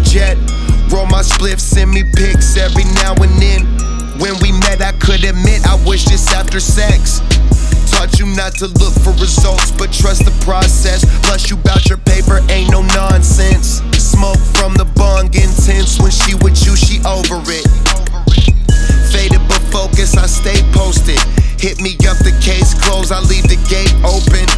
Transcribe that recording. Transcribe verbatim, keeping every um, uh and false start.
jet. Roll my spliff, send me pics every now and then. When we met, I could admit I wish this after sex. Taught you not to look for results, but trust the process. Plus you bout your paper, ain't no nonsense. Smoke from the bong intense. When she with you, she over it. Faded but focused, I stay posted. Hit me up, the case closed, I leave the gate open.